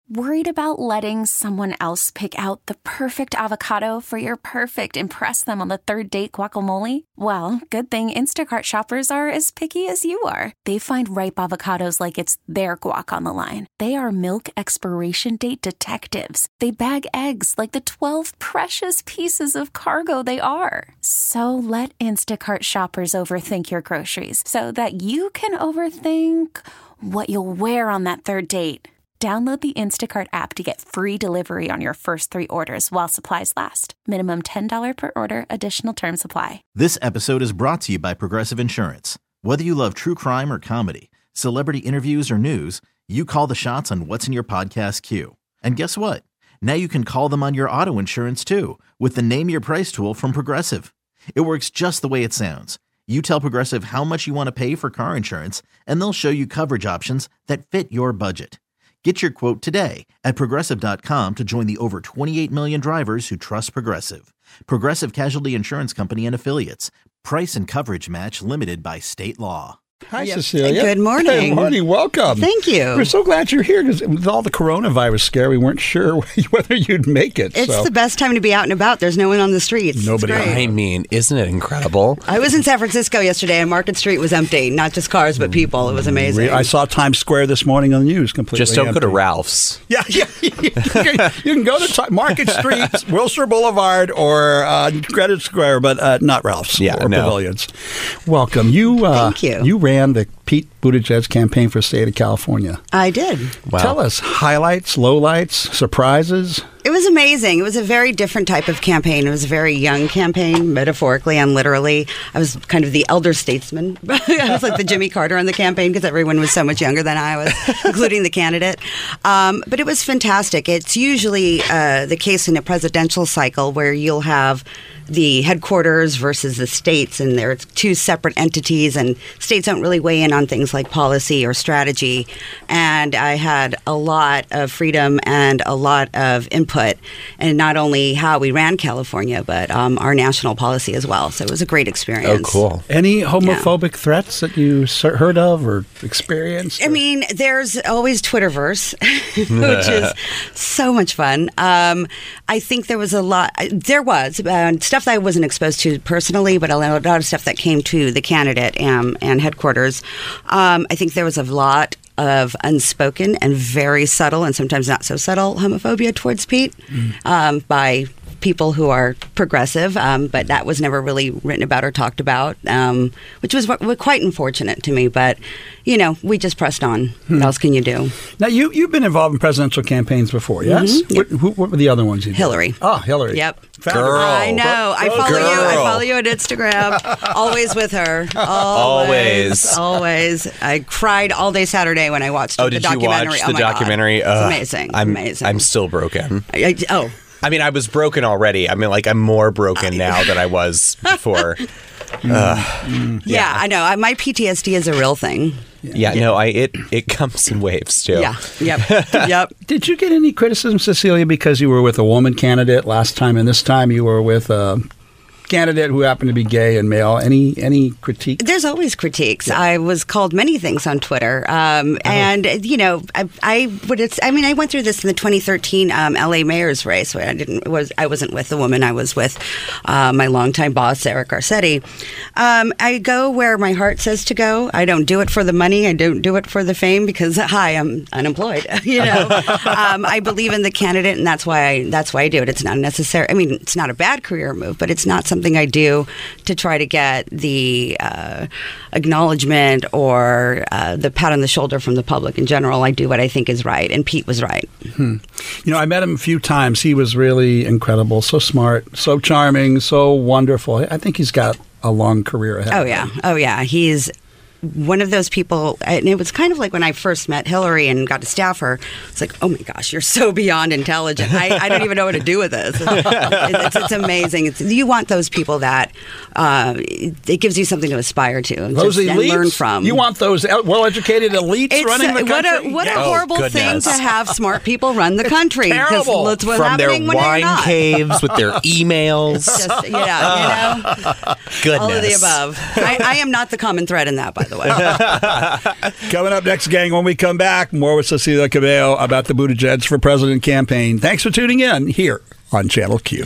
Worried about letting someone else pick out the perfect avocado for your perfect impress them on the third date guacamole? Well, good thing Instacart shoppers are as picky as you are. They find ripe avocados like it's their guac on the line. They are milk expiration date detectives. They bag eggs like the 12 precious pieces of cargo they are. So let Instacart shoppers overthink your groceries so that you can overthink what you'll wear on that third date. Download the Instacart app to get free delivery on your first 3 orders while supplies last. Minimum $10 per order. Additional terms apply. This episode is brought to you by Progressive Insurance. Whether you love true crime or comedy, celebrity interviews or news, you call the shots on what's in your podcast queue. And guess what? Now you can call them on your auto insurance too with the Name Your Price tool from Progressive. It works just the way it sounds. You tell Progressive how much you want to pay for car insurance, and they'll show you coverage options that fit your budget. Get your quote today at Progressive.com to join the over 28 million drivers who trust Progressive. Progressive Casualty Insurance Company and Affiliates. Price and coverage match limited by state law. Hi, Cecilia. Good morning. Good morning. Welcome. Thank you. We're so glad you're here because with all the coronavirus scare, we weren't sure whether you'd make it. It's the best time to be out and about. There's no one on the streets. Nobody. I mean, isn't it incredible? I was in San Francisco yesterday and Market Street was empty. Not just cars, but people. It was amazing. I saw Times Square this morning on the news completely Just don't empty. go to Ralph's. Yeah. You can go to Market Street, Wilshire Boulevard, or Greenwich Square, but not Ralph's or Pavilions. Welcome. Thank you. You ran the Pete Buttigieg campaign for the state of California. I did. Wow. Tell us highlights, lowlights, surprises. It was amazing. It was a very different type of campaign. It was a very young campaign, metaphorically and literally. I was kind of the elder statesman. I was like the Jimmy Carter on the campaign because everyone was so much younger than I was, including the candidate. But it was fantastic. It's usually the case in a presidential cycle where you'll have the headquarters versus the states, and they're two separate entities, and states don't really weigh in on things like policy or strategy. And I had a lot of freedom and a lot of input, and not only how we ran California, but our national policy as well. So it was a great experience. Oh, cool. Any homophobic threats that you heard of or experienced? I mean, there's always Twitterverse, which is so much fun. I think there was a lot. There was stuff that I wasn't exposed to personally, but a lot of stuff that came to the candidate and headquarters. I think there was a lot of unspoken and very subtle and sometimes not so subtle homophobia towards Pete by people who are progressive, but that was never really written about or talked about, which was quite unfortunate to me. But, we just pressed on. What else can you do? Now, you've been involved in presidential campaigns before, yes? Mm-hmm. Yep. What were the other ones you did? Hillary. Oh, Hillary. Yep. Girl. I know. I follow you on Instagram. Always with her. Always. I cried all day Saturday when I watched the documentary. Oh, did you watch the documentary? God. It's amazing. Amazing. I'm still broken. I mean, I was broken already. I mean, I'm more broken now than I was before. Yeah, I know. My PTSD is a real thing. It comes in waves too. Yeah. Yep. Did you get any criticism, Cecilia, because you were with a woman candidate last time, and this time you were with a candidate who happened to be gay and male? Any critique? There's always critiques. Yeah. I was called many things on Twitter, and I went through this in the 2013 LA mayor's race where I wasn't with the woman. I was with my longtime boss, Eric Garcetti. I go where my heart says to go. I don't do it for the money. I don't do it for the fame because I'm unemployed. I believe in the candidate, and that's why I do it. It's not necessary. I mean, it's not a bad career move, but it's not something I do to try to get the acknowledgement or the pat on the shoulder from the public in general. I do what I think is right, and Pete was right. I met him a few times. He was really incredible, so smart, so charming, so wonderful. I think he's got a long career ahead. Oh, yeah. He's one of those people, and it was kind of like when I first met Hillary and got to staff her, it's like, oh my gosh, you're so beyond intelligent. I don't even know what to do with this. It's amazing. You want those people that it gives you something to aspire to and learn from. You want those well-educated elites running the country? What a horrible thing to have smart people run the country. Terrible. That's what's From their happening when wine you're not. caves with their emails. Just, Goodness. all of the above. I am not the common thread in that, by the way. Coming up next, gang, when we come back, more with Cecilia Cabello about the Buttigieg for President campaign. Thanks for tuning in here on Channel Q.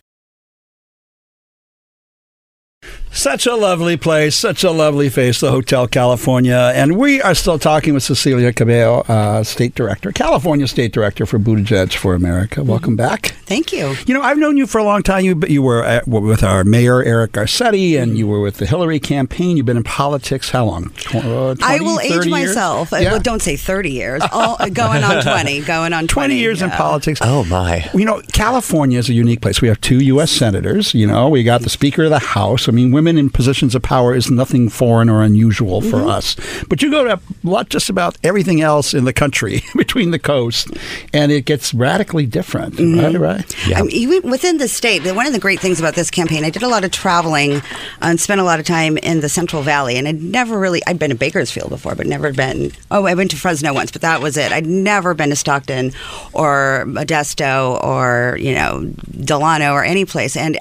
Such a lovely place, such a lovely face, the Hotel California. And we are still talking with Cecilia Cabello, State Director, California State Director for Buttigieg for America. Welcome back. Thank you. You know, I've known you for a long time. You were with our mayor, Eric Garcetti, and you were with the Hillary campaign. You've been in politics how long? 20, I will age 30 myself. years? Yeah. Well, don't say 30 years. Going on 20. 20 years in politics. Oh, my. You know, California is a unique place. We have 2 U.S. senators. You know, we got the Speaker of the House. I mean, women in positions of power is nothing foreign or unusual for us. But you go to just about everything else in the country between the coast, and it gets radically different. Right? Yeah. I mean, even within the state, one of the great things about this campaign, I did a lot of traveling and spent a lot of time in the Central Valley, and I'd been to Bakersfield before, but never been, I went to Fresno once, but that was it. I'd never been to Stockton or Modesto or, Delano or any place. And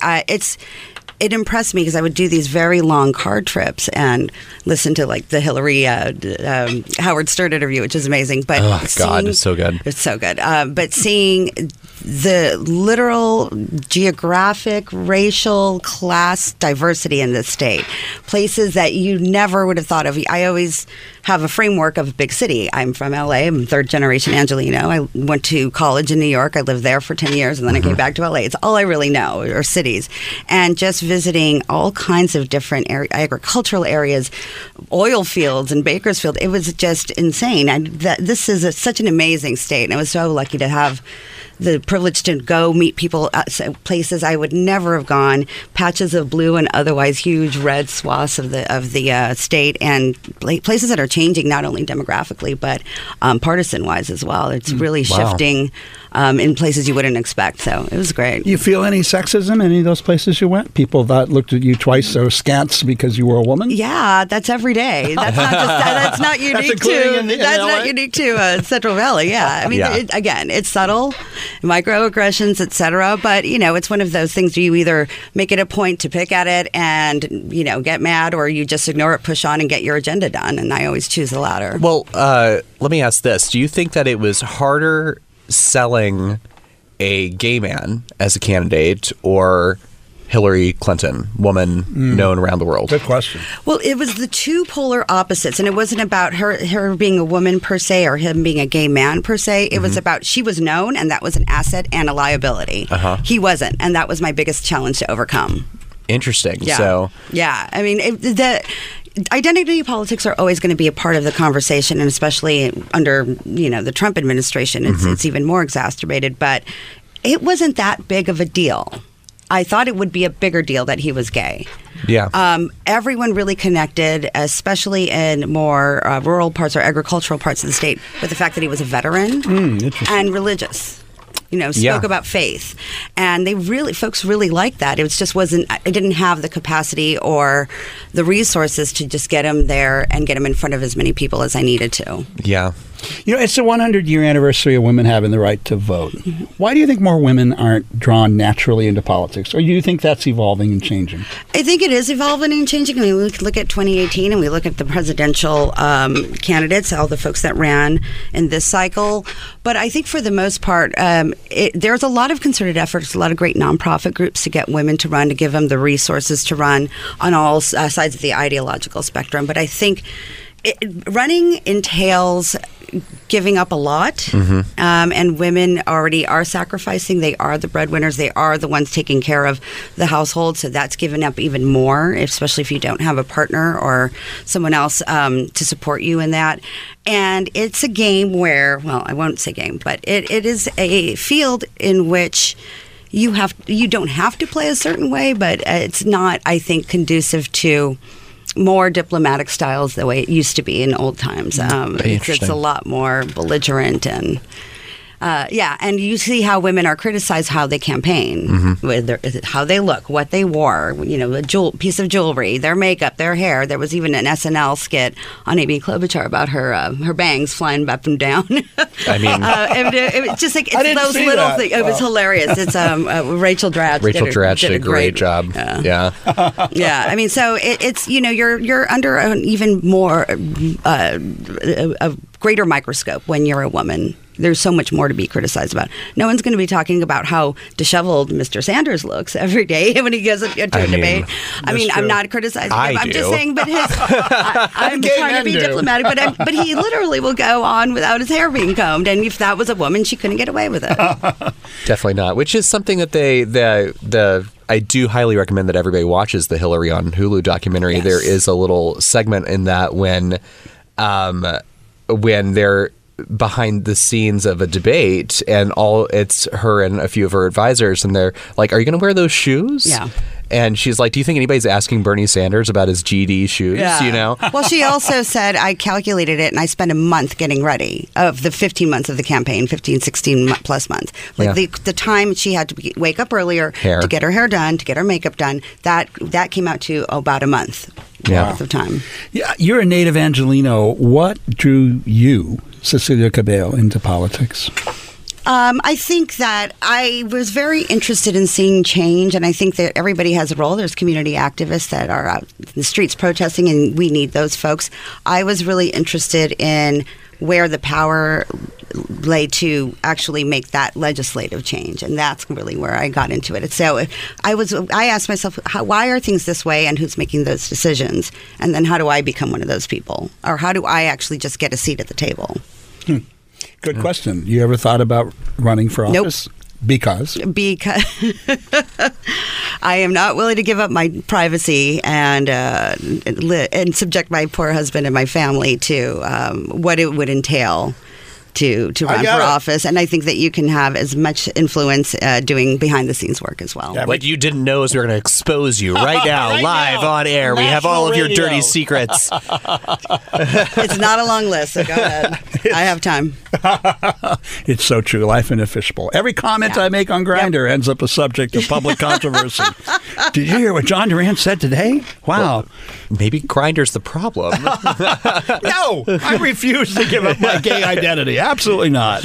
it impressed me because I would do these very long car trips and listen to like the Hillary Howard Stern interview, which is amazing. But God, it's so good. It's so good. But seeing the literal geographic, racial, class diversity in this state, places that you never would have thought of. I always have a framework of a big city. I'm from LA. I'm third generation Angelino. I went to college in New York. I lived there for 10 years, and then I came back to LA. It's all I really know, or cities. And just visiting all kinds of different agricultural areas, oil fields in Bakersfield, it was just insane. This is such an amazing state, and I was so lucky to have the privilege to go meet people at places I would never have gone, patches of blue and otherwise huge red swaths of the state, and places that are changing not only demographically but partisan-wise as well. It's really shifting in places you wouldn't expect. So it was great. You feel any sexism in any of those places you went? People that looked at you twice so askance because you were a woman? Yeah, that's every day. That's not just that's not unique not unique to Central Valley. Yeah, I mean, again, it's subtle, microaggressions, etc. But it's one of those things where you either make it a point to pick at it and get mad, or you just ignore it, push on, and get your agenda done. And I always choose the latter. Well, let me ask this: do you think that it was harder selling a gay man as a candidate or Hillary Clinton, woman known around the world? Good question. Well, it was the two polar opposites, and it wasn't about her being a woman per se or him being a gay man per se. It was about she was known, and that was an asset and a liability. He wasn't, and that was my biggest challenge to overcome. Interesting. Yeah. So, yeah, I mean, identity politics are always going to be a part of the conversation, and especially under the Trump administration, it's even more exacerbated. But it wasn't that big of a deal. I thought it would be a bigger deal that he was gay. Yeah. Everyone really connected, especially in more rural parts or agricultural parts of the state, with the fact that he was a veteran and religious. Spoke about faith, and folks really liked that. It just wasn't. I didn't have the capacity or the resources to just get him there and get him in front of as many people as I needed to. Yeah. It's the 100-year anniversary of women having the right to vote. Why do you think more women aren't drawn naturally into politics? Or do you think that's evolving and changing? I think it is evolving and changing. I mean, we look at 2018 and we look at the presidential candidates, all the folks that ran in this cycle. But I think for the most part, there's a lot of concerted efforts, a lot of great nonprofit groups to get women to run, to give them the resources to run on all sides of the ideological spectrum. But I think running entails giving up a lot, and women already are sacrificing. They are the breadwinners. They are the ones taking care of the household, so that's given up even more, especially if you don't have a partner or someone else to support you in that. And it's a game where, well, I won't say game, but it is a field in which you don't have to play a certain way, but it's not, I think, conducive to more diplomatic styles the way it used to be in old times. It's a lot more belligerent, and And you see how women are criticized, how they campaign, how they look, what they wore, a piece of jewelry, their makeup, their hair. There was even an SNL skit on Amy Klobuchar about her bangs flying up and down. I mean, it was just like it's those little things. It was hilarious. It's Rachel Dratch. Rachel Dratch did a great job. Yeah. Yeah. I mean, so it's you're under an even more a greater microscope when you're a woman. There's so much more to be criticized about. No one's going to be talking about how disheveled Mr. Sanders looks every day when he goes to a debate. I'm not criticizing him. I'm just saying, but I'm trying to be diplomatic, but he literally will go on without his hair being combed, and if that was a woman, she couldn't get away with it. Definitely not, which is something that I do highly recommend that everybody watches the Hillary on Hulu documentary. Yes. There is a little segment in that when they're behind the scenes of a debate and it's her and a few of her advisors and they're like, are you going to wear those shoes? Yeah. And she's like, do you think anybody's asking Bernie Sanders about his GD shoes? Yeah. Well, she also said, I calculated it and I spent a month getting ready of the 15 months of the campaign, 15, 16 plus months. Like the time she had to wake up earlier to get her hair done, to get her makeup done, that came out to about a month worth of time. Yeah, you're a native Angelino. What drew you, Cecilia Cabello, into politics? I think that I was very interested in seeing change, and I think that everybody has a role. There's community activists that are out in the streets protesting, and we need those folks. I was really interested in where the power lay to actually make that legislative change, and that's really where I got into it. So I asked myself, why are things this way, and who's making those decisions? And then how do I become one of those people? Or how do I actually just get a seat at the table? Good question. You ever thought about running for office? Nope. Because I am not willing to give up my privacy and subject my poor husband and my family to what it would entail to run for office. And I think that you can have as much influence doing behind-the-scenes work as well. Yeah, what you didn't know is we're going to expose you right now, live on air. We have all of your dirty secrets. It's not a long list, so go ahead. I have time. It's so true. Life in a fishbowl. Every comment I make on Grindr ends up a subject of public controversy. Did you hear what John Durant said today? Wow. Well, maybe Grindr's the problem. No, I refuse to give up my gay identity. Absolutely not.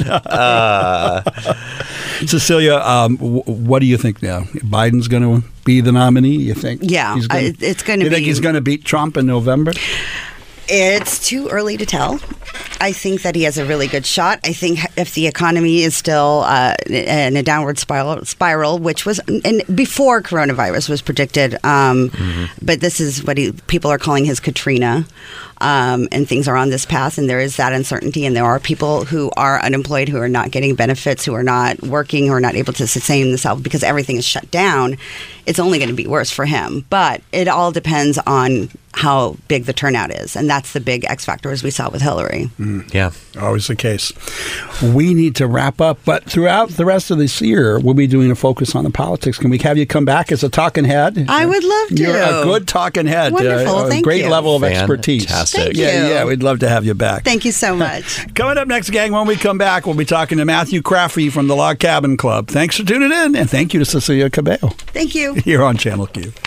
Cecilia, what do you think now? Biden's going to be the nominee, you think? Yeah, it's going to be. You think he's going to beat Trump in November? It's too early to tell. I think that he has a really good shot. I think if the economy is still in a downward spiral, which was before coronavirus was predicted, but this is what people are calling his Katrina, and things are on this path, and there is that uncertainty, and there are people who are unemployed, who are not getting benefits, who are not working, who are not able to sustain themselves because everything is shut down. It's only going to be worse for him. But it all depends on how big the turnout is, and that's the big X factor, as we saw with Hillary. Yeah, always the case. We need to wrap up, but throughout the rest of this year, we'll be doing a focus on the politics. Can we have you come back as a talking head? I would love to. You're a good talking head. Wonderful, thank great you. Level of expertise. Fantastic. Thank you. Yeah, we'd love to have you back. Thank you so much. Coming up next, gang, when we come back, we'll be talking to Matthew Craffey from the Log Cabin Club. Thanks for tuning in, and thank you to Cecilia Cabello. Thank you. Here on Channel Q.